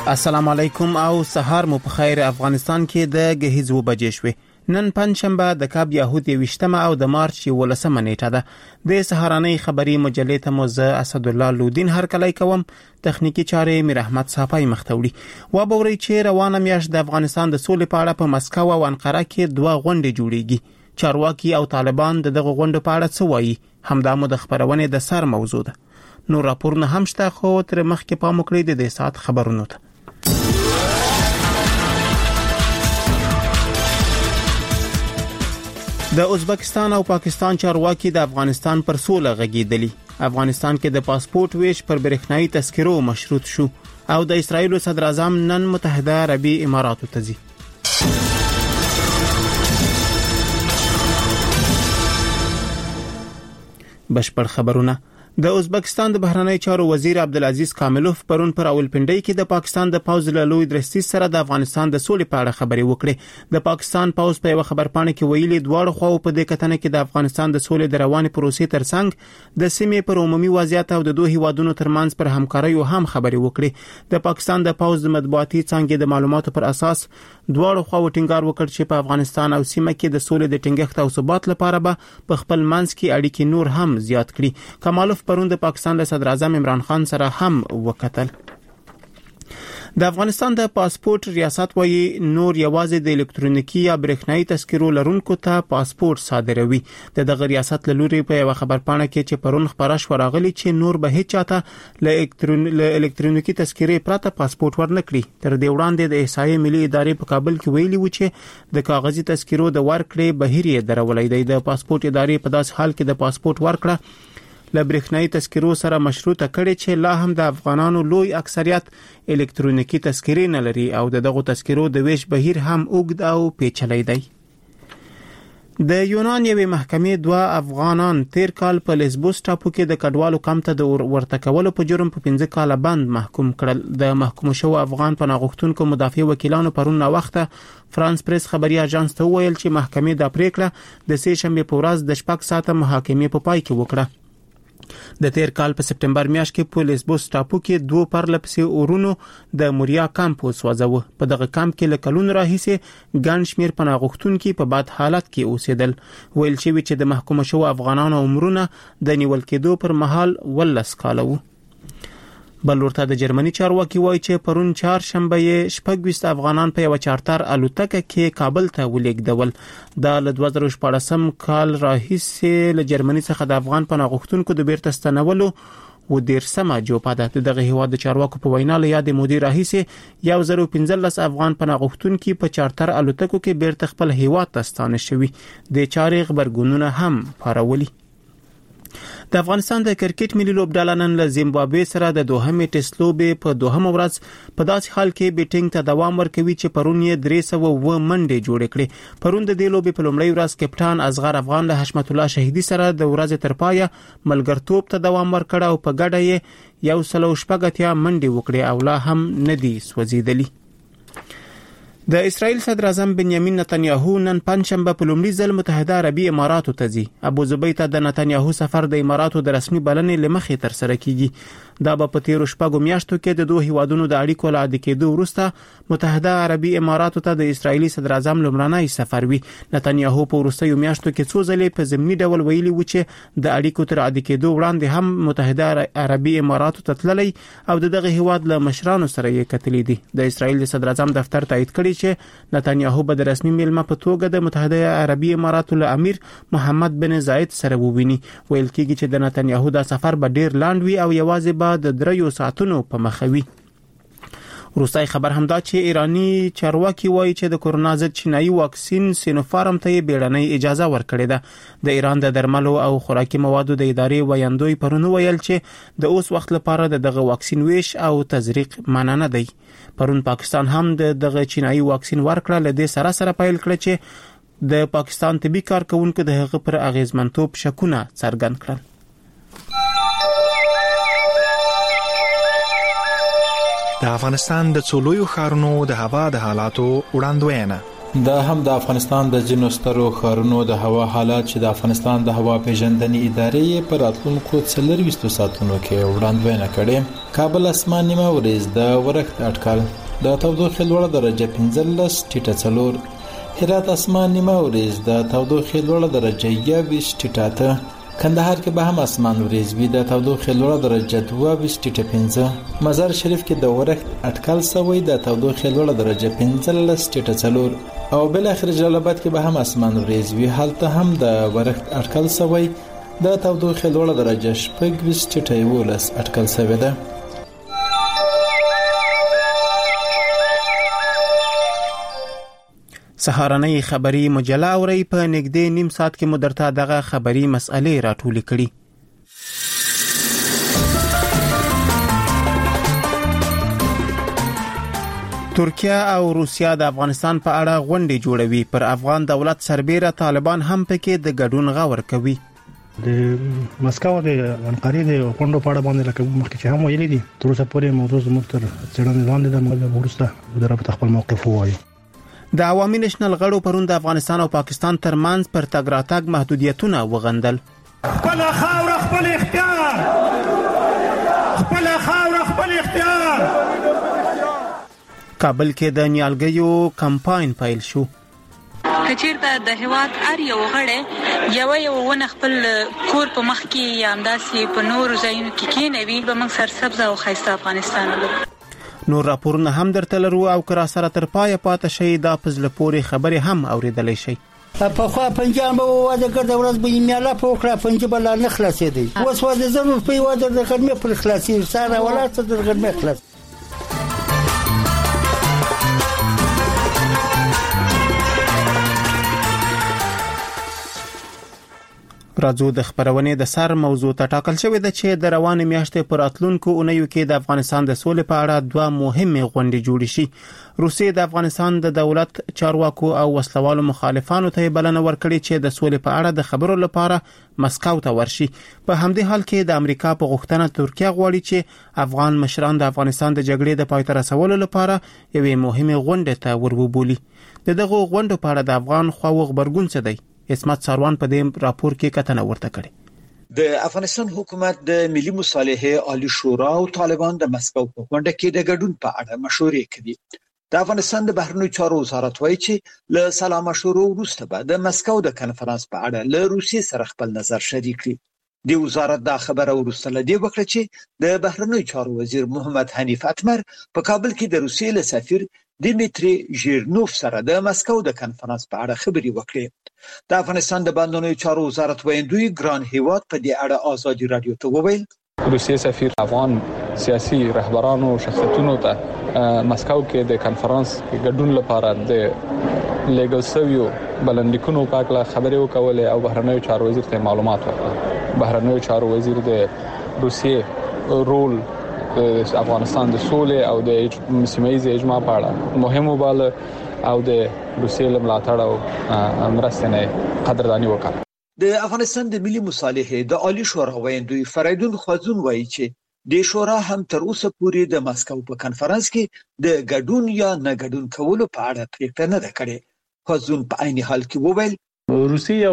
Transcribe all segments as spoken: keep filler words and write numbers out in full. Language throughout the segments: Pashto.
السلام علیکم او سهار مو په خیر. افغانستان کې د غهیز و بجې شوې. نن پنځشنبه د کاب یهود یوشتمه او د مارچ ولسمه نیټه ده. د سهارنۍ خبري مجلې ته موزه اسد الله لودین هر کله کوم. تخنیکی چارې میر احمد صافای مختوړي. و بوري چې روانه میاشت د افغانستان د سولې په اړه په مسکو او انقره کې دوه غونډې جوړیږي. چارواکي او طالبان دغه غونډې په اړه څه وایي؟ همدا مو د خبرونه د سر موضوع ده. نو راپورونه هم شته خو تر مخکې پام وکړئ د دې سات خبرونو ته. د ازبکستان او پاکستان چارواکي د افغانستان پر سوله غږیدلی. افغانستان کې د پاسپورت ویش پر برېښنايي تذکرو مشروط شو او د اسرایل صدر اعظم نن متحده عربي اماراتو ته ځي. بشپړ خبرونه. د ازبکستان د بهرنی چارو وزیر عبدالعزیز کاملوف پرون پر اولپنډۍ کې د پاکستان د پوز له لوی درستي سره د افغانستان د سولې په اړه خبرې وکړې. د پاکستان پوز په یو خبرپاڼه کې ویلي دواړو خواو په دې کتنه کې د افغانستان د سولې د روانې پروسې ترڅنګ د سیمې پر عمومي وضعیت او د دوه هیوادونو ترمنځ پر همکارۍ هم خبرې وکړې. د پاکستان د پوز د مطبوعاتي څنګه د معلوماتو پر اساس دواړو خواو ټینګار وکړ چې په افغانستان او سیمه کې د سولې د ټینګښت او ثبات لپاره به په خپل منځ کې اړیکې نور هم زیات کړي. کمالوف پرون د پاکستان د صدر اعظم عمران خان سره هم وکتل. د افغانستان د پاسپورت ریاست وایي نور یوازې د الکترونیکي یا برېښنايي تذکرو لرونکو ته پاسپورت صادروي. د دغه ریاست له لوري په یو خبرپاڼه کې چې پرون خبره شو راغلي چې نور به هیڅ چاته له الکترونیکي تذکرې پرته پاسپورت ورنکړي. تر دې وړاندې د احصایې ملي ادارې په کابل کې ویلي و چې د کاغذي تذکرو د ورکړې بهیر یې درولې دی. د پاسپورت ادارې په داس حال کې د پاسپورت ورکړه له برېښنايي تذکرو سره مشروطه کړي چې لا هم د افغانانو لوی اکثریت الکترونیکي تذکرې نه لري او دغه تذکرو د ویش بهیر هم اوږد او پیچلی دی. د یونان یوې محکمې دوه افغانان تیر کال په لیزبوس ټاپو کې د کډوالو کمپ ته د ورته کولو په جرم په پنځه کاله بند محکوم کړل. د محکوم شو افغان پناه غوښتونکو مدافع وکیلانو پرون وخته فرانس پریس خبري اژانس ته ویل چې محکمې د پریکړه د سه شنبه په ورځ د شپږ ساعته محاکمې په پای کې وکړه. د تیر کال په سپټمبر میاشت کې په لیزبوس ټاپو کې دوه پرلپسې اورونو د موریا کمپ وسوځاوه. په دغه کمپ کې له کلونو راهیسې ګڼ شمېر پناه غوښتونکي په بد حالت کې اوسېدل. ویل شوی چې د محکوم شو افغانانو عمرونه د نیول کېدو پر مهال ولس کاله وو. بل ورته د جرمني چارواکي وایي چې پرون چهارشنبه یې شپږ ویشت افغانان په یو چارتر الوتکه کې کابل ته ولیږدول. دا له دوه زره شپاړسم کال راهیسې له جرمني څخه د افغان پناه غوښتونکو د بیرته ستنولو و دیرسمه جوپه ده. دغه هیواد د چارواکو په وینا له یاد مودې راهیسې یو زره پنځلس افغان پناه غوښتونکي په چارتر الوتکو کې بیرته خپل هیواد ته ستانه شوي. د چارې خبرګونونه هم پارولي. د افغانستان د کرکټ ملي لوبډله نن له زیمبابوې سره د دوهمې ټیسټ لوبې په دوهمه ورځ په داسې حال کې بیټینګ ته دوام ورکوي چې پرون یې درې سوه اووه منډې جوړې کړې. پرون د دې لوبې په لومړۍ ورځ کپټان اصغر افغان له حشمت الله شهیدي سره د ورځې تر پایه ملګرتوب ته دوام ورکړ او په ګډه یې یو سل او شپږ اتیا منډې وکړې او لا هم نه دي سوځېدلي. د اسرایل صدر اعظم بنیامین نتنیاهو نن پنځشنبه په لومړي ځل متحده عربي اماراتو ته ځي. ابو ظبي ته د نتنیاهو سفر د اماراتو د رسمي بلنې لمخې تر سره کیږي. دا به په تیرو شپږو میاشتو کې د دوه هیوادونو د اړیکو له عادي کېدو وروسته متحده عربي اماراتو ته د اسرایلی صدر اعظم لومړنی سفر وي. نتنیاهو په وروستیو میاشتو کې څو ځلې په ضمني ډول ویلي و چې د اړیکو تر عادي کېدو وړاندې هم متحده عربي اماراتو ته تللی او دغه هیواد له مشرانو سره یې کتلې دي. د اسرایل صدر اعظم دفتر تایید کړی چې نتنیاهو به د رسمي میلمه په توګه د متحده عربي اماراتو له امیر محمد بن زاید سره وویني. ویل کېږي چې د نتنیاهو دا سفر به ډیر لاند وي او یوازې به د دریو ساعتونو په مخه وي. وروستای خبر هم دا چې ایرانی چارواکي وایي چې د کورونا ضد چینایي واکسین سینوفارم ته بیړنۍ اجازه ورکړې ده. د ایران د درملو او خوراکي موادو د ادارې ویاندوی پرون ویل چې د اوس وخت لپاره د دغه واکسین ویش او تزریق منع نه دی. پرون پاکستان هم د دغه چینایي واکسین ورکړه. له دې سره سره پیل کړ چې د پاکستان طبي کارکونکو د هغه پر اغیزمنتوب شکونه څرګند کړل. د افغانستان د څلورو ښارونو د هوا د حالاتو وړاندوینه. دا هم د افغانستان د ځینو سترو ښارونو د هوا حالات چې د افغانستان د هوا پیژندنې ادارې په راتلونکو څلورویشتو ساعتونو کې وړاندوینه کړې. کابل اسمان نیمه ورځ د ورښت اټکل د تودوخې لوړه درجه پنځلس ټیټه څلور. هرات اسمان نیمه ورځ د تودوخې لوړه درجه یوویشت ټیټه اته. کندهار کې به هم اسمان ورځ وي د تودوخې لوړه درجه دوه ویشت ټیټه پنځه. مزار شریف کې د ورښت اټکل سوی د تودوخې لوړه درجه پنځلس ټیټه څلور. او بل اخر جلال آباد کې به هم اسمان ورځ وي، هلته هم د ورښت اټکل سوی د تودوخې لوړه درجه شپږ ویشت ټیټه یولس اټکل سوی ده. سهارنۍ خبری مجله اوري په نږدې نیم ساعت کې مدرته دغه خبری مسئلې راټولې کړي. ترکیه او روسیا د افغانستان په اړه غونډې جوړوي. پر افغان دولت سربېره طالبان هم پکې د ګډون غور کوي. د مسکو د انقرې د غونډو په اړه باندې لکه مخکې چې هم ویلي دي، تر اوسه پورې موضوع زموږ تر څېړنې لاندې ده. موږ وروسته د رابطه خپل موقف ووایو. د عوامي نېشنل غړو پرون د افغانستان او پاکستان ترمنځ پر تګ راتګ محدودیتونه وغندل. خپل خاور خپل اختیار، خپل خاور خپل اختیار. کابل کې د نیالګیو کمپاین پیل شو. کچیرته د هواد ار یو غړې یو یو ونه خپل کور په مخ کې یا انداسې په نور ځایونو کې کېنوي، به موږ سرسبزه او ښایسته افغانستان ولرو. نور راپورونه هم درته لرو او که را سره تر پایه پاتې شئ دا په زړه پورې خبرې هم اورېدلی شئ. پخوا پنجاب به واده کړ، د ورځ به یې میاله په وکړه، پنجاب لا نه خلاصېدی. اوس واده زر روپۍ واده د غرمې پر خلاصېږي، سهار ولاړ څه د غرمې خلاص. راځو د خبرونې د سر موضوع ته ټاکل شوې ده چې د روانې میاشتې پر راتلونکو اونیو کې د افغانستان د سولې په اړه دوه مهمې غونډې جوړې شي. روسیې د افغانستان د دولت چارواکو او وسلوالو مخالفانو ته بلنه ورکړې چې د سولې په اړه د خبرو لپاره مسکو ته ورشي. په همدې حال کې د امریکا په غوښتنه ترکیه غواړي چې افغان مشران د افغانستان د جګړې د پای ته رسولو لپاره یوې مهمې غونډې ته وربولي. د دغه غونډو په اړه د افغان خواو خبرګون څه دی؟ اسمت ساروان په دې راپور کې کتنه ورته کړې. د افغانستان حکومت د ملي مصالحې عالی شورا او طالبان د مسکو په غونډه کې د ګډون په اړه مشورې کوي. د افغانستان د بهرنیو چارو وزارت وایي چې له سلا مشورو وروسته به د مسکو د کنفرانس په اړه له روسیې سره خپل نظر شریک کړي. د وزارت دا خبره وروسته له دې وکړه چې د بهرنیو چارو وزیر محمد حنیف اتمر په کابل کې د روسیې له سفیر دیمیتری ژیرنوف سره د مسکو د کنفرانس په اړه خبرې وکړې. د افغانستان د بهرنیو چارو وزارت ویندوی ګران هیواد په دې اړه آزادي رادیو ته وویل روسیې سفیر افغان سیاسي رهبرانو شخصیتونو ته مسکو کې د کنفرانس کې ګډون لپاره د لیګل سویو بلندلیکونو په اړه خبرې وکولې او بهرنیو چارو وزیر ته معلومات ورکړل. بهرنیو چارو وزیر د روسیې رول د افغانستان د سولې او د سیمه‌ایز اجماع په اړه مهم وباله او د روسیې له ملاتړ او مرستې نه قدردانی وکړه. د افغانستان د ملي مصالحې د عالی شورا ویندوی فریدون خوازون وایي چې د شورا هم تر اوسه پورې د مسکو په کنفرانس کې د ګډون یا نه ګډون کولو په اړه پریکړه نه ده کړې. خوازون په عین حال کې وویل روسیه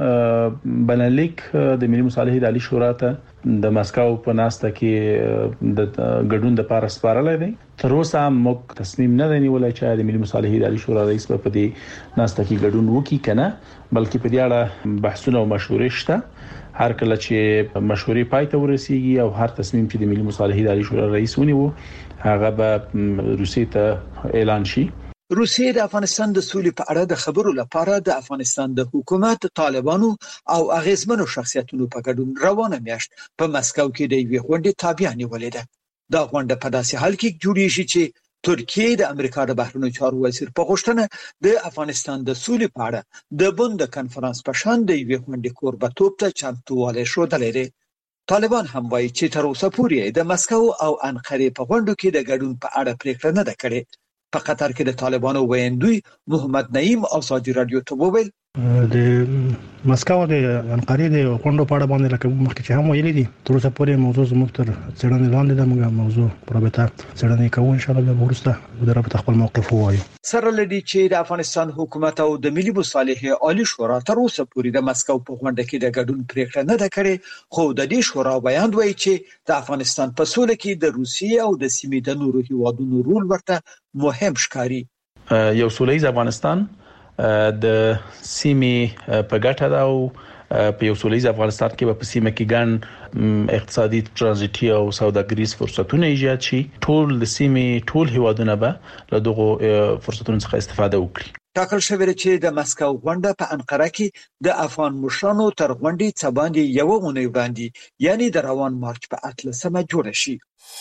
یو بلنلیک د ملي مصالحې د عالی شورا ته د مسکو په ناسته کې د ګډون د پاره سپارلای دی. تر اوسه موږ تصمیم نه نیولای چې د ملي مصالحې د عالی شورا رئیس په دې ناسته کې ګډون وکړي کنه، بلکې په دې اړه بحثونه او مشورې شته. هر کله چې مشورې پای ته ورسیږي او هر تصمیم چې د ملي مصالحې د عالی شورا رئیس ونیو هغه به روسیې ته اعلان شي. روسیې د افغانستان د سولې په اړه د خبرو لپاره د افغانستان د حکومت، طالبانو او اغیزمنو شخصیتونو په ګډون روانه میاشت په مسکو کې د یوې غونډې تابع نیولې ده. دا غونډه په داسې حال کې جوړیږي چې ترکیه د امریکا د بهرنیو چارو وزیر په غوښتنه د افغانستان د سولې په اړه د بند کنفرانس په شان د یوې غونډې کوربتوب ته چمتووالی ښودلی دی. طالبان هم وایي چې تر اوسه پورې د مسکو او انقرې په غونډو کې د ګډون په اړه پریکړه نه ده کړې. په قطر کې د طالبانو ویندوی محمد نعیم آزادي رادیو ته وویل د مسکو د انقرې د کندو په اړه باندې لکه مخکې چې هم ویلي دي تر اوسه پورې موضوع زموږ تر څېړنې لاندې ده. موږ موضوع په رابطه څېړنې کوو، ان شاء الله به وروسته د رابطه خپل موقف ووایو. سره لدی چې د افغانستان حکومت او د ملي مصالحې عالی شورا تر اوسه پورې د مسکو په غونډه کې د ګډون پریکړه نه ده کړې، خو د دې شورا بیان وایي چې د افغانستان په سوله کې د روسیې او د سیمې د نورو هیوادونو رول ورته مهم ښکاري. یو سولهییز افغانستان د سیمې په ګټه ده او په یو سولهییز افغانستان کې په سیمه کې ګڼ اقتصادي ترانزیتي او سوداګریز فرصتونه ایجاد شي. ټول د سیمې ټول هیوادونه به له دغه فرصتونو څخه استفاده وکړي. ټاکل شوی چې د مسکو غونډه په انقره کې د افغان مشرانو تر غونډې څخه باندې یو اونۍ وړاندې یعنی د روان مارچ په اتلسمه جوړه شي.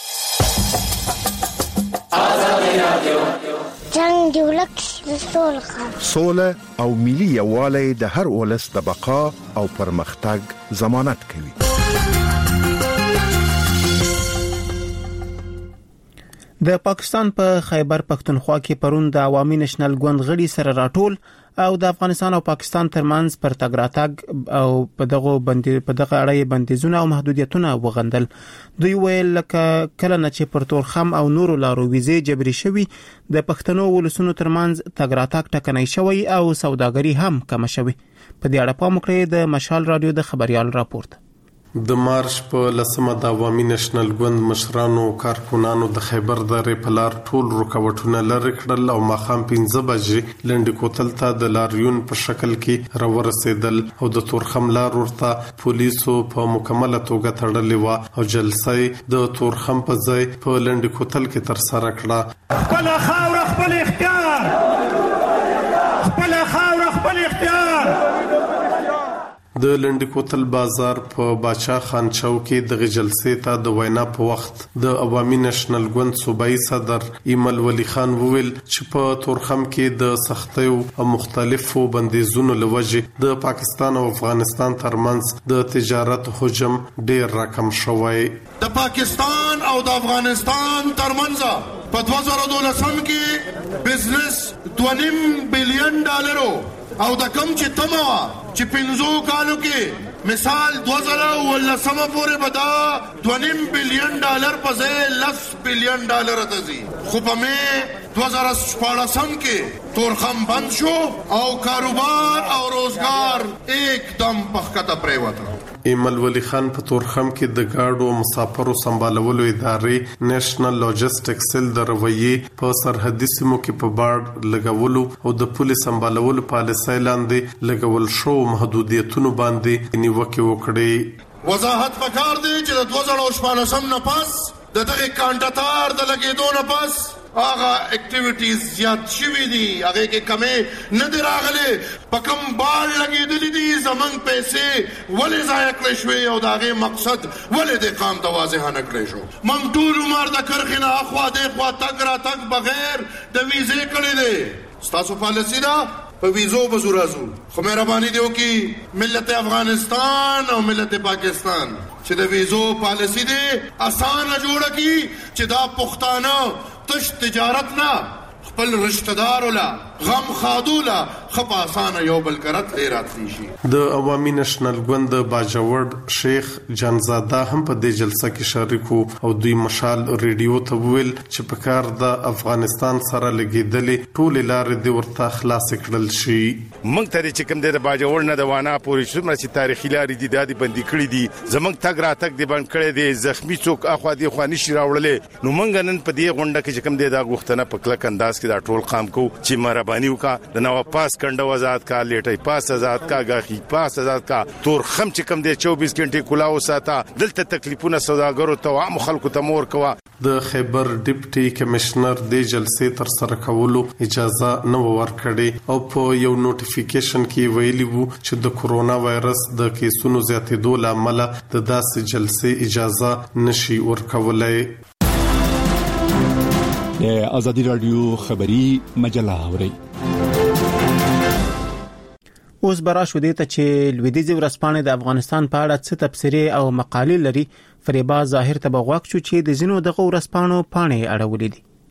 جنگ دی ولک سوله سوله او ملي یووالی د هر ولس د بقا او پرمختګ ضمانت کوي. د پاکستان په خیبر پختونخوا کې پرون د عوامي نېشنل ګوند غړي سره راټول او د افغانستان او پاکستان ترمنځ پر تګ راتګ او په دغه بندي په دغه اړه بندیزونه او محدودیتونه وغندل. دوی ویل لکه کله نه چې پر تورخم او نورو لارو ویزې جبري شوي د پښتنو ولسونو ترمنځ تګ راتګ ټکنۍ شوی او سوداګري هم کم شوی. په دې اړه پام وکړئ د مشال رادیو د خبريال راپورټ. د مارچ په لسمه د عوامي نېشنل ګوند مشرانو کارکونانو د خیبر درې په لار ټول رکاوټونه لرې کړل او ماښام پنځه بجې لنډ کوتل ته د لاریون په شکل کې راورسېدل او د تورخم لار ورته پولیسو په مکمله توګه تړلې و او جلسه د تورخم په ځای په لنډ کوتل کې تر سره کړه. خپل خاور خپل اختیار، خپل خاور خپل اختیار. د لنډ کوتل بازار په باچا خان چوک کې د جلسې ته د وینا په وخت د عوامي نېشنل ګوند صوبایي صدر ایمل ولی خان وویل چې په تورخم کې د سختیو او مختلفو بندیزونو لوجه د پاکستان او افغانستان ترمنځ د تجارت حجم ډیر راکم شوی. د پاکستان او د افغانستان ترمنځ په دوه زره دولسم کې بزنس دوه نیم بلین ډالرو او د کم چې تمه چې پنځو کالو کې مثال دوه زره ولسمه پورې به دا دوه نیم بلین ډالر په ځای لس بلین ډالر ته ځي. خو په مې دوه زره شپاړسم کې تورخم بند شو او کاروبار او روزګار एकदम پخکته پریوته. ایمل ولی خان په تورخم کې د گاډو مسافرو سمبالولو ادارې نېشنل لاجستیک سیل د رویې په سرحدي سیمو کې په بارډ لګولو او د پولیس سمبالولو پالیسۍ لاندې لګول شو محدودیتونو باندې نیوکه وکړي. وضاحت پکار دی چې د دوه زره شپاړسم نه پس د دغه کانټاتار د لګېدو نه پس هغه اکټیویټیز زیات شوي دي، هغه کې کمې نه دي راغلي. په کوم بار لګېدلې دي زمونږ پیسې ولې ضایع کړې شوې او د هغې مقصد ولې د قام ته واضح نه کړی شو. موږ ټول عمر د کرښې نه اخوا دېخوا تګ راتګ بغیر د ویزې کړی دی. ستاسو پالیسي ده په ویزو به زو راځو، خو مهرباني دی وکړي ملت افغانستان او ملت پاکستان چې د ویزو پالیسي دی اسانه جوړه کړي چې دا پښتانه تش تجارت نه خپل رشتہ دار ولا غم خادولا خپ اسانه یو بل کرت راتلی شي. د عوامي نېشنل ګوند باجوړ شیخ جانزاده هم په دې جلسه کې شریک وو او دوی مشال ریډیو ته ویل چې په کار د افغانستان سره لګیدلې ټول لارې د ورته خلاص کړل شي. موږ ته چې کوم د باجوړ نه د وانا پورې څومره چې تاریخي لارې دي د بندي کړې دي زمنګ تګ راتګ دی بند کړې دي زخمی څوک اخوا دی خو نشي راوړلې. نو موږ نن په دې غونډه کې چې کوم د غوښتنه په کلک انداز کې دا ټول قام کو چې مهرباني وکا د نو پاس کنده آزاد کا لیټي پاس آزاد کا غاخي پاس آزاد کا تور خم چې کم دی چوبیس غنټه کولاو ساته دلته تکلیفونه سوداګرو ته عام خلکو ته مور کوا. د خیبر ډیپټي کمشنر د جلسې تر سره کولو اجازه نه ورکړي او په یو نوټیفیکیشن کې ویلي وو چې د کورونا وایرس د کیسونو زیاتېدو لامل د داسې جلسې اجازه نشي ورکولای. د ازادي رادیو خبری مجله اوري. اوس برا شو دي ته چې لویدیځ ورسپانې د افغانستان په اړه څه تبصرې او مقالې لري. فریبا ظاهر ته بغواک شو چې د زینو دغه ورسپانو پانې اړولې دي.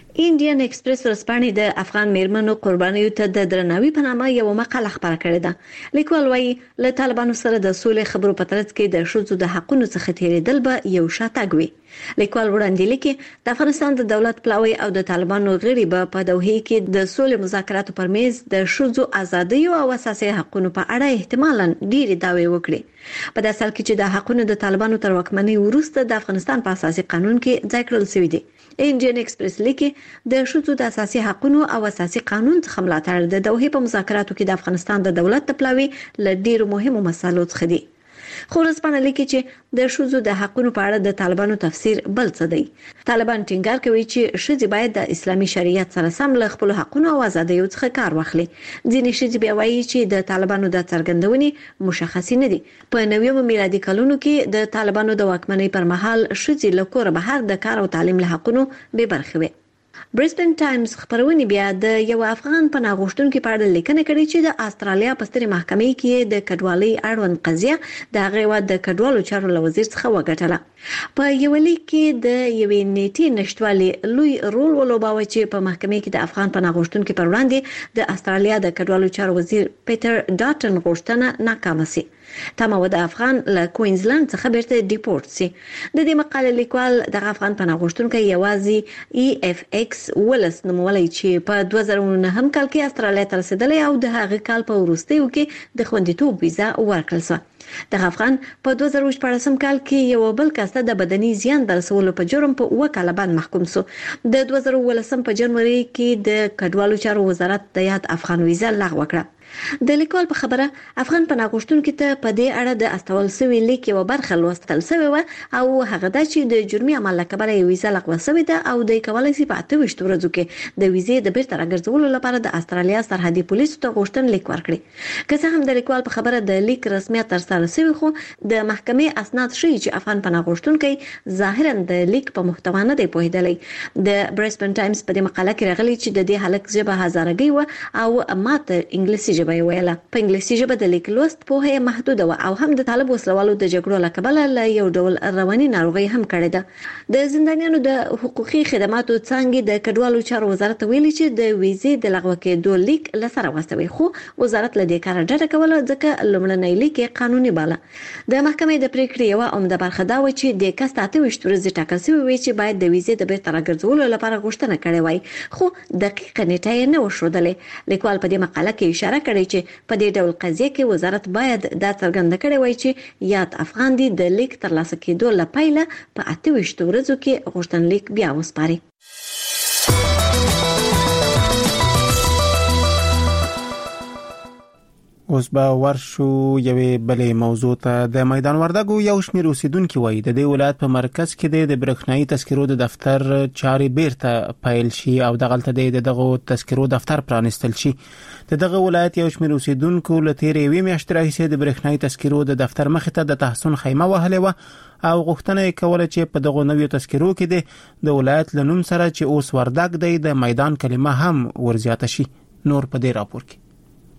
انډین ایکسپریس ورځپاڼې د افغان میرمنو قربانیو ته د درناوي په نامه یو مقاله خپره کړې ده. لیکوال وايي له طالبانو سره د سولې خبرو په ترڅ کې د ښځو د حقوقو څخه تیریدل به یو شاتګ وي. لیکوال وړاندې لیکي د افغانستان د دولت پلاوی او د طالبانو غړي به په دوحه کې د سولې مذاکراتو پر میز د ښځو ازادۍ او اساسي حقوقو په اړه احتمالاً ډېری دعوی وکړي. په داسې حال کې چې د حقوقو د طالبانو تر واکمنۍ وروسته د افغانستان په اساسي قانون کې ځای کړل شوی دی. انډین ایکسپریس لیکي د ښځو د اساسي حقوقو او اساسي قانون څخه ملاتړ د دوحه په مذاکراتو کې د افغانستان د دولت پلاوی ل ډیرو مهمو مسایلو څخه دی. خو ورځپاڼه لیکي چې د ښځو د حقوقو په اړه د طالبانو تفسیر بل څه دی. طالبان ټینګار کوي چې ښځې باید د اسلامي شریعت سره سم له خپل حقوقو او ازادیو څخه کار واخلي. ځینې ښځې بیا وایي چې د طالبانو د څرګندونې مشخص نه دي. په نویو میلادي کلونو کې د طالبانو د واکمنۍ پر مهال ښځې له کور بهر د کار او تعلیم له حقوقو بې برخې وي. برسبن ټایمز خبرونه بیا د یو افغان پناه غوښتونکو په اړه لیکنه کړې چې د استرالیا په سترې محکمې کې د کډوالۍ اړوند قضیه د هغه د کډوالو چارو له وزیر څخه وګټله. په یو لیک کې د یوې نیټې نشټوالي لوی رول ولوباوه چې په محکمې کې د افغان پناه غوښتونکو پر وړاندې د استرالیا د کډوالو چارو وزیر پیټر ډاټن غوښتنه ناکامه شي. تمه و د افغان له کوینزلند څخه بیرته ډیپورت شي. د دې مقالې لیکوال د افغان پناه غوښتونکو یوازې ای اف ایکس ولس نومولای چې په دوه زره او نهم کال کې استرالیا ته رسیدلی او د هغه کال په وروستیو کې د خوندیتوب ویزا ورکړل شوه. د افغان په دوه زره شپږم کال کې یو بل کس ته د بدني زیان د رسولو په جرم په اوه کاله باندې محکوم شو. د دوه زره ولسم په جنوري کې د کډوالو چارو وزارت د یاد افغان ویزا لغوه کړه. د لیکوال په خبره افغان پناه غوښتونکو ته په دې اړه د استول سوي لیک یو برخه لوستل سوی و او هغه د چې د جرمي عمل لپاره یو ویزا لغوه شوې ده او د کولای شي په اته ویشت ورځو کې د ویزې د بیرته راګرځولو لپاره د استرالیا سرحدي پولیسو ته غوښتنه لیک ورکړي. که څه هم د لیکوال په خبره د لیک رسمیت تر سره شوی خو د محکمې اسناد ښیي چې افغان پناه غوښتونکي ظاهرا د لیک په محتوا نه دی پوهېدلی. د برسبن ټایمز په دې مقاله کې راغلی چې د دې هلک ژبه هزارګۍ و او ماته انګلیسي ژبه یې ویله. په انګلیسي ژبه د لیک لوست پوهه یې محدوده و او هم د طالب وسلوالو د جګړو له کبله له یو ډول رواني ناروغي هم کړې ده. د زندانیانو د حقوقي خدماتو څانګې د کډوالو چارو وزارت ویلي چې د ویزې د لغوه کېدو لیک له سره واستوي خو وزارت له دې کاره ډډه کوله ځکه لومړنی لیک یې قانوني باله. د محکمې د پریکړې یوه عمده برخه دا و چې د کس اته ویشت ورځې ټاکل شوې وي چې باید د ویزې د بیرته راګرځولو لپاره غوښتنه کړې وای خو دقیقه نیټه یې نه وښودلې. لیکوال په دې مقاله کې اشاره کړې چې په دې ډول قضیه کې وزارت باید دا څرګنده کړې وای چې یاد افغان دي د لیک ترلاسه کېدو لپاره په اته ویشت ورځو کې غوښتنلیک بیا وسپاري. اوس به ورشو یوې بلې موضوع ته. د میدان وردګو یو شمېر اوسیدونکي وایي د دې ولایت په مرکز کې د برېښنایي تذکرو د دفتر چارې بیرته پیل شي او دغلته د دغه تذکرو دفتر پرانستل شي. د دغه ولایت یو شمېر اوسیدونکو له تېرې یوې میاشتې راهیسې د برېښنایي تذکرو د دفتر مخې ته د تحصن خیمه وهلې وه او غوښتنه یې کوله چې په دغه نویو تذکرو کې د ولایت له نوم سره چې اوس وردګ دی د میدان کلمه هم ورزیاته شي. نور په دې راپور کې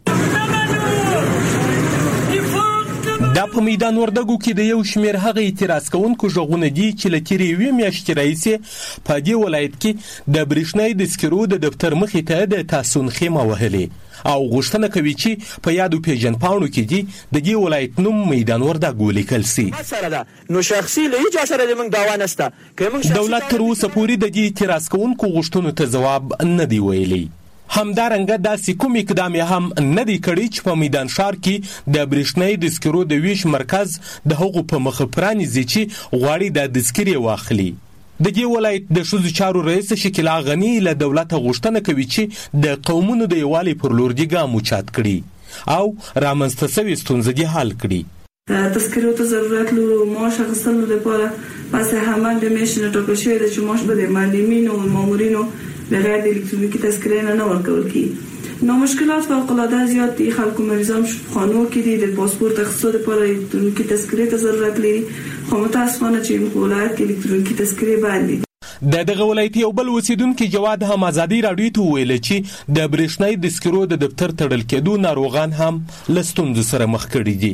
دا په میدان وردګو کې د یو شمېر هغه اعتراض کوونکو ژغونه دي چې له تېرې یوې میاشتې راهیسې په دې ولایت کې د برېښنایي تذکرو د دفتر مخې ته د تحصن خیمه وهلې او غوښتنه کوي چې په یادو پیژندپاڼو کې دي د دې ولایت نوم میدان وردګ ولیکل سي. نو شخصي له هیچا سره د موږ دعوا نشته. دولت تر اوسه پورې د دې اعتراض کوونکو غوښتنو ته ځواب نه دی ویلی. همدارنګه داسې کوم اقدام هم نه دی کړی چې په میدان ښار کې د برېښنایي تذکرو د ویش مرکز د هغو په مخه پرانیزي چې غواړي د تذکرې واخلي. د دې ولایت د ښځو چارو رئیس شکیلا غني له دولته غوښتنه کوي چې د قومونو د یووالي پر لور دې ګام اوچات کړي او رامنځته شوې ستونزې دې حل کړي. تذکرو ته ضرورت لرو معاش اخیستلو لپاره پس هم د میشن ټاکل شوی د چې معاش به د معلمینو او مامورینو بغیر د الکترونیکي تذکرې نه نه ورکول کیږي. نو مشکلات فوق العاده زیات دي. خلکو مریضان خانو کې دي د پاسپورت اخیستلو لپاره الکترونیکي تذکرې ته ضرورت لري خو متاسفانه چې په ولایت کې الکترونیکي تذکرې باندې دي. د دغه ولایت یو بل اوسیدونکي جواد هم ازادي راډیو ته ویل چې د برېښنایي تذکرو د دفتر تړل کېدو ناروغان هم له ستونزو سره مخ کړي دي.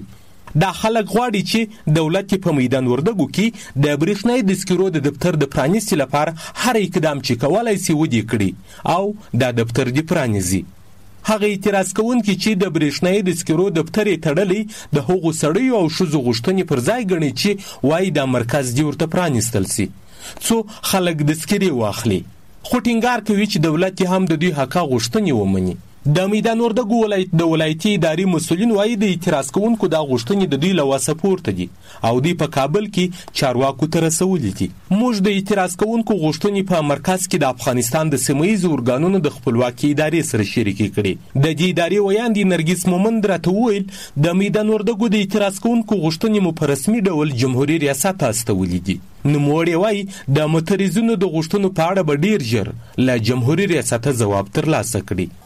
دا خلک غواړي چې دولت په میدان وردګو کې د برېښنايي دسکرو د دفتر د پرانیستي لپاره هر اقدام چې کولای سي ودی کړي او دا دفتر دی پرانیزي. هغه اعتراض کوونکي چې د برېښنايي دسکرو دفتر یې تړلی د هغو سړیو او ښځو غوښتنې پر ځای ګڼي چې وایي دا مرکز دې ورته پرانیستل سي څو خلک دسکرې واخلي، خو ټینګار کوي چې دولت یې هم د دوی حقه غوښتنې ومني. د میدان وردګو ولایت د ولایتي ادارې مسؤلین وایي د اعتراض کوونکو دا غوښتنې د دوی له وسه پورته دي او دوی په کابل کې چارواکو ته رسولي دي. موږ د اعتراض کوونکو غوښتنې په مرکز کې د افغانستان د سیمه ییزو ارګانونو د خپلواکۍ ادارې سره شریکې کړې. د دې ادارې ویاندې نرګس مومند راته وویل د میدان وردګو د اعتراض کوونکو غوښتنې مو په رسمي ډول جمهوري ریاست ته استولي دي. نوموړی وایي د معترضینو د غوښتنو په اړه به ډیر ژر له جمهوري ریاست ځواب ترلاسه کړي.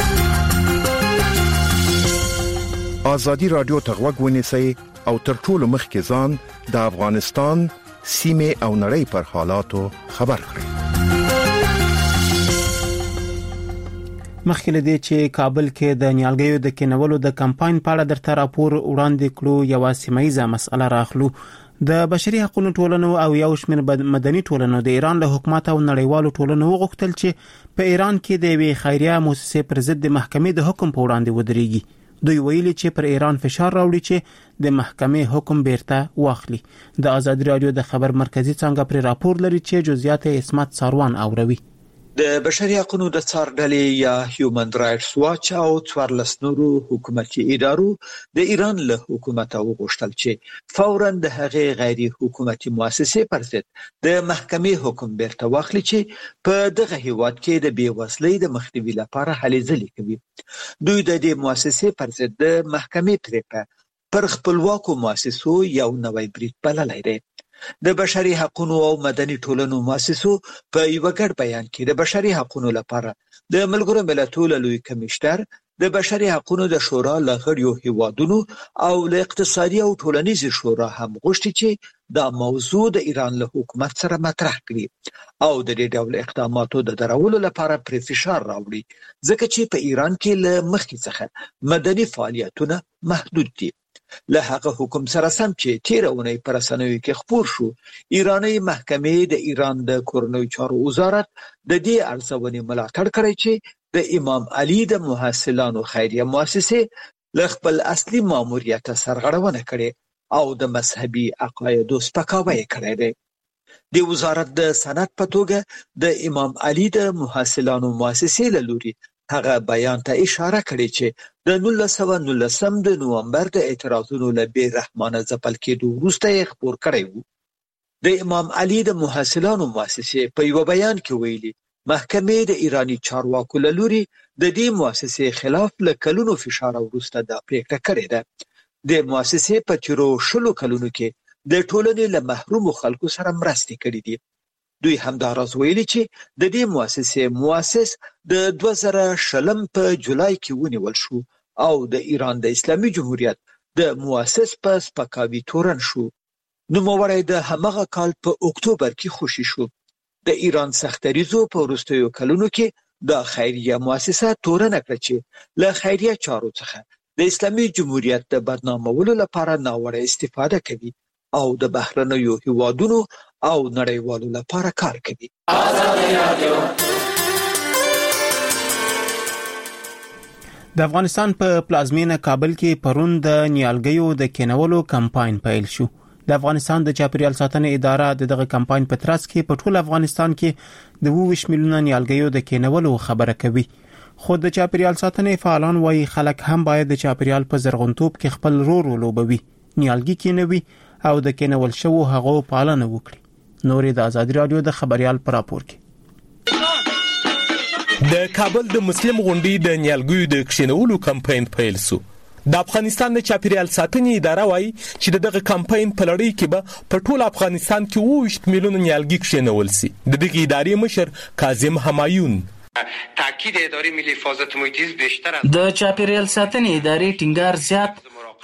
آزادی رادیو ته غوږ ونیسئ او تر ټولو مخکې ځان د افغانستان سیمې او نړۍ پر حالاتو خبر کړئ. مخکې له دې چې کابل کې د نیالګیو د کینولو د کمپاین په اړه درته راپور وړاندې کړو، یوه سیمه ییزه مسله راخلو. د بشري حقوقو ټولنو او یو شمېر مدني ټولنو د ایران له حکومت او نړیوالو ټولنو وغوښتل چې په ایران کې د یوې خیریه مؤسسې پر ضد د محکمې د حکم په وړاندې ودرېږي. دوی ویلي چې پر ایران فشار راوړي چې د محکمې حکم بیرته واخلي. د آزادي رادیو د خبر مرکزی څنګه پر راپور لري چې جزئیات اسمت ساروان اوروي. د بشري حقوقو د څار ډلې یا هیومن رائټس واچ او څوارلس نورو حکومتي ادارو د ایران له حکومت وغوښتل چې فوراً د هغې غیر حکومتي مؤسسې پر ضد د محکمې حکم بیرته واخلي چې په دغه هیواد کې د بیوزلۍ د مخنیوي لپاره هلې ځلې کوي. دوی د دې مؤسسې پر ضد د محکمې پریکړه پر خپلواکو مؤسسو یو نوی برید بللی دی. د بشري حقوقو او مدني ټولنو مؤسسو په یو ګډ بیان کې د بشري حقوقو لپاره د ملګرو ملتونو لوی کمشنر د بشري حقوقو د شورا لغړیو هیوادونو او له اقتصادي او ټولنیز شورا هم غوښتي چې دا موضوع د ایران له حکومت سره مطرح کړي او د دې ډول اقداماتو د درولو لپاره پر فشار راوړي، ځکه چې په ایران کې له مخکې څخه مدني فعالیتونه محدود دي. له هغه حکم سره سم چې تیر اونۍ پر رسنیو کې خبر شو، ایرانی محکمې د ایران د کورنیو چارو وزارت د دې ارزونې ملاتړ کړی چې د امام علي د محصلانو خیریه مؤسسې له خپل اصلي ماموریت سرغړونه کړې او د مذهبي عقایدو سپکاوی کړی دی. د وزارت د سند په توګه د امام علي د محصلانو مؤسسې له لوري هغه بیان ته اشاره کړې چې د نولس سوه نولسم د نومبر د اعتراضونو له بې رحمانه ځپل کېدو وروسته یې خپور کړی و. د امام علي د محصلانو مؤسسې په یو بیان کې ویلي محکمې د ایرانی چارواکو له لوري د دې مؤسسې خلاف له کلونو فشار وروسته دا پریکړه کړې ده. د مؤسسې په تیرو شلو کلونو کې د ټولنې له محرومو خلکو سره مرستې کړې دي. دوی همداراز ویلي چې د دې مؤسسې مؤسس د دوه زره شلم په جولای کې ونیول شو او د ایران د اسلامي جمهوریت د مؤسس په سپکاوي تورن شو. نوموړی د همغه کال په اکتوبر کې خوشي شو. د ایران سختریزو په وروستیو کلونو کې د خیریه مؤسسه تورن کړه چې له خیریه چارو څخه د اسلامي جمهوریت د بدنامولو لپاره ناوړه استفاده کوي او د بهرنیو هیوادونو او نړیوالو لپاره کار کوي. د افغانستان په پلازمینه کابل کې پرون د نیالګیو د کینولو کمپاین پیل شو. د افغانستان د چاپیریال ساتنې اداره دغه کمپاین په ترڅ کې په ټول افغانستان کې د اووه میلیونه نیالګیو د کینولو خبره کوي. خو د چاپیریال ساتنې فعالان وایي خلک هم باید د چاپیریال په زرغونتوب کې خپل رول ولوبوي، نیالګي کینوي او د کینول شوو هغو پالنه وکړي. نورې د آزادي رادیو د خبريال پر راپور کې. د کابل د مسلم غونډې د نیالګیو د کښینولو کمپاین پیل شو. د افغانستان د چاپیریال ساتنې اداره وایي چې دغه کمپاین په لړۍ کې به په ټول افغانستان کې اووه میلیونه نیالګي کښینول شي. د دغه ادارې مشر کاظم همایون تاکید ادارې ملي حفاظت محیط زیست بیشتر د چاپیریال ساتنې ادارې ټینګار زیات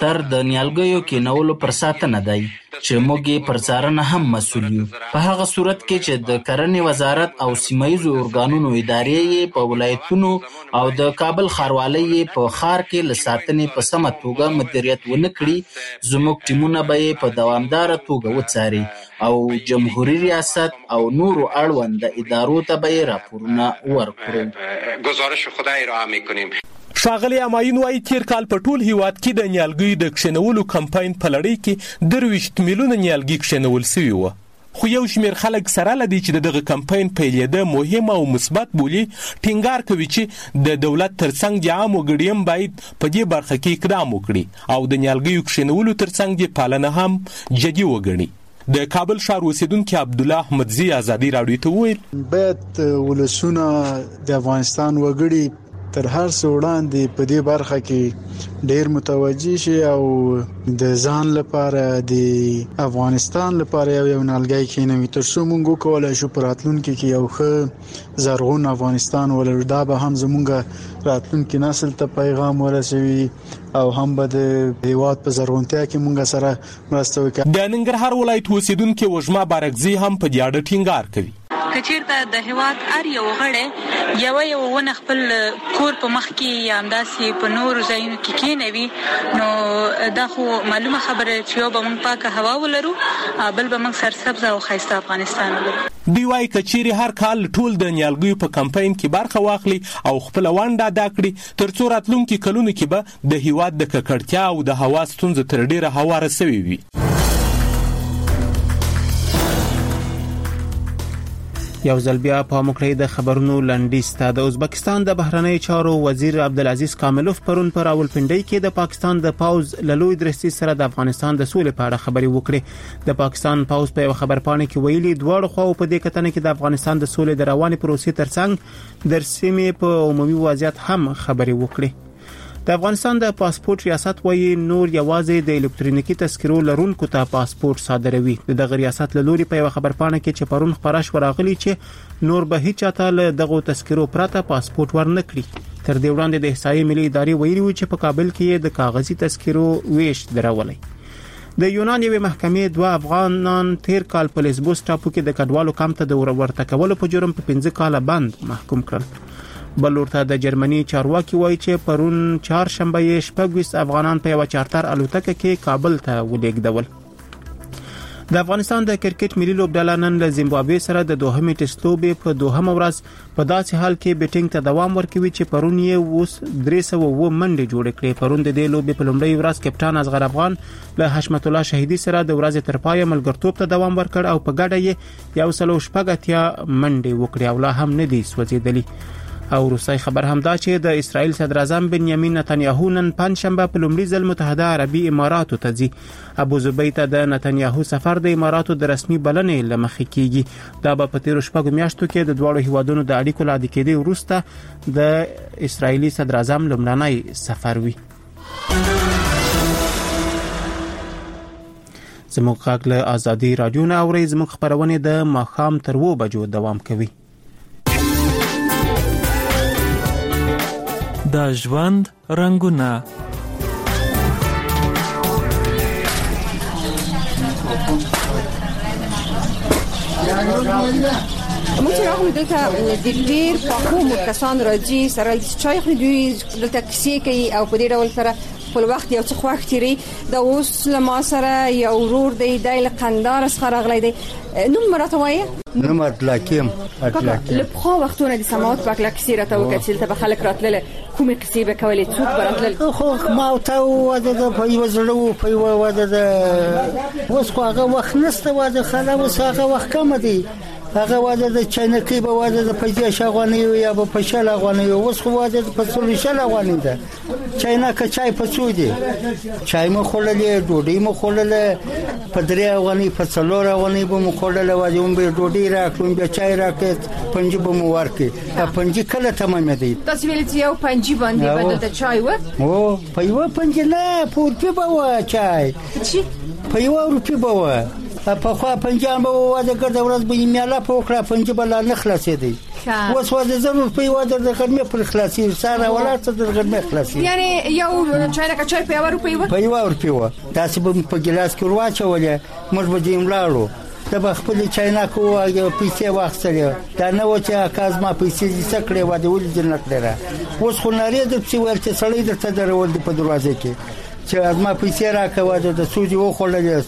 دفتر د نیالګیو کېنولو پر ساتنه دی چې موږ یې پر څارنه هم مسؤل یو. په هغه صورت کې چې د کرنې وزارت او سیمایي ارګانونو ادارې یې په ولایتونو او د کابل ښاروالۍ یې په ښار کې له ساتنې په سمه توګه مدیریت ونه کړي، زموږ ټیمونه به یې په دوامداره توګه وڅاري او جمهوریت ریاست او نورو اړوند ادارو ته به یې راپورونه ورکړو. گزارش خود ارائه می‌کنیم. ښاغلی اماین وايي تیر کال په ټول هیواد کې د نیالګیو د کښېنولو کمپاین په لړۍ کې درویشت میلیونه نیالګي کښېنول سوي وه، خو یو شمېر خلک سره له دې چې د دغه کمپاین پیلېده مهم او مثبت بولي، ټینګار کوي چې د دولت ترڅنګ د عامو وګړي هم باید په دې برخه کې اقدام وکړي او د نیالګیو کښېنولو ترڅنګ د پالنه هم جدي وګڼي. د کابل ښار اوسیدونکي عبدالله احمدزي ازادي راډیو ته وویل باید ولسونه د افغانستان وګړي تر هر څه وړاندې په دې برخه کې ډېر متوجي شي او د ځان لپاره د افغانستان لپاره یو یو نیالګی کېنوي تر څو موږ وکولی شو په راتلونکي کې یو ښه زرغون افغانستان ولرو. دا به هم زموږ راتلونکي نسل ته پیغام ورسوي او هم به د هیواد په زرغونتیا کې موږ سره مرسته وکړي. د ننګرهار ولایت اوسیدونکي وژما بارکزي هم په دې اړه ټینګار کوي. کچیرته د هیواد هر یو غړی یو یو ونه خپل کور په مخ کې یا همداسې په نورو ځایونو کې کېنوي، نو دا خو معلومه خبره چې یو به موږ پاکه هوا ولرو، بل به موږ سرسبزه او ښایسته افغانستان ولرو. دوی وايي که چیرې هر کال ټول د نیالګیو په کمپاین کې برخه واخلي او خپله ونډه ادا کړي، تر څو راتلونکي کلونو کې به د هیواد د ککړتیا او د هوا ستونزه تر ډېره هواره سوې وي. یو ځل بیا په مکړې د خبرونو لنډیز ته. د ازبکستان د بهرنی چارو وزیر عبدالعزیز کاملوف پرون پر راولپنډۍ کې د پاکستان د پاوز له لوی درستي سره د افغانستان د سولې په اړه خبرې وکړې. د پاکستان پاوز په یو خبرپاڼه کې ویلي دواړو خواو په دې کتنه کې د افغانستان د سولې د روانې پروسې ترڅنګ د سیمې په عمومي وضعیت هم خبرې وکړې. د افغانستان د پاسپورت ریاست وایي نور یوازې د الکترونیکي تذکرو لرونکو ته پاسپورت صادروي. د ریاست له لوري په یو خبرپاڼه کې چې پرون خبره شو راغلي چې نور به هیڅ چاته له دغه تذکرو پرته پاسپورت ورنکړي. تر دې وړاندې د احصایې ملي ادارې ویلي و چې په کابل کې د کاغذي تذکرو ویش درولي. د یونان یوې محکمې دوه افغانان تیر کال په لیسبوس ټاپو کې د کډوالو کمپ ته د ورته کولو په جرم په پنځه کاله بند محکوم کړل. بل ورته د جرمني چارواکي وایي چې پرون چهارشنبه یې شپږ افغانان په یو چارتر الوتکه کې کابل ته ولېږدول. د افغانستان د کرکټ ملي لوبډله نن له زیمبابوې سره د دوهمې ټیسټ لوبې په دوهمه ورځ په داسې حال کې بیټینګ ته دوام ورکوي چې پرون یې اوس درې سوه اووه منډې جوړې کړې. پرون د دې لوبې په لومړۍ ورځ کپټان اصغر افغان له حشمت الله شهیدي سره د ورځې تر پایه ملګرتوب ته دوام ورکړ او په ګډه یې یو سل او شپږ اتیا منډې وکړې او لا هم نه دي سوځېدلي. او روسي خبر هم دا چې د اسرائیل صدر اعظم بنیامین نتنیاهو نن پنځشنبه په لومړي ځل متحده عربي اماراتو ته ځي. ابو ظبي ته د نتنیاهو سفر د اماراتو د رسمي بلنې لمخې کیږي. دا په تیرو شپږو میاشتو کې د دواړو هیوادونو د اړیکو لا د کېدو وروسته د اسرائیلي صدر اعظم لومړنی سفر وي. زموږ غږ له ازادي رادیو نه اورئ. زموږ خبرونه د ماښام تر اووه بجو دوام کوي. د ژوند رنگونه موږ چې راغلو دلته د ډېر پاکو کسان راځي سره چای خوري، دوی دلته کیسې کوي او په دې ډول سره خپل وخت یو څه خوښ تیری. دا اوس له ما سره یو ورور دی، دی له قندهار څخه راغلی دی. نوم راته وایه؟ نوم اطلاقیم. اطلاقیم له پخوا وختونه د سماوات په اړه کیسې راته وکړه چې دلته به خلک راتلل، کومې کیسې به کولې، څوک به راتلل؟ خو ما ورته وواده د په یوه زړه و په یوه واده د اوس خو هغه وخت نشته، واده خلا اوس هغه وخت کمه دی. هغه واده د چینکۍ به واده د پنځه افغانۍ یا به په شل افغانۍ، اوس خو واده په څلور شل افغانۍ ده. چینکه چای په څو دی؟ چای مو خوړلې، ډوډۍ مو خوړله، په درې افغانۍ په څلور افغانۍ به مو خوړله. واده مو به ډوډۍ راکړو، بیا چای راکړ، پنځه به مو ورکړي. پنځه کله تمامه دی؟ تاسو ویل چې یو پنځه باندې به د چای و؟ او په یو پنځه نه په روپۍ به و چای. چی؟ په یو روپۍ به و. په خوا پنجاب واده ګرځ ورځ به میاله په وکړه پنجاب لا نه خلاصېدی اوس واده ضرور په واده د غرمې پر خلاصي ساره ولات د غرمې خلاصي یعنی یو چای کا چای په یو روپۍ و په یو روپۍ و تاسو به په ګلاس کې ورواچولې موږ به دې ملاړو د خپل چاینا کو یو پیسې واخلې دا نه و چې کازما پیسې دې سکړې و د ولې جنت لره اوس خو نارې د چې ورته سړی درته درول په دروازه کې چې ازما پیسې راکوه د سودی و خلل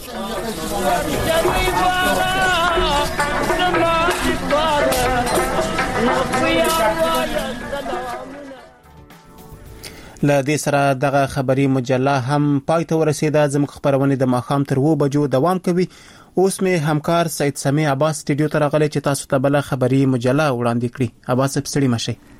له دې سره دغه خبري مجله هم پای ته ورسیده. زموږ خبرونه د ماخام تر و بجو دوام کوي. اوس مې همکار سید سمیع عباس سټډیو ته راغلی چې تاسو ته بل خبري مجله وړاندې کړي. عباس سټډیو مشه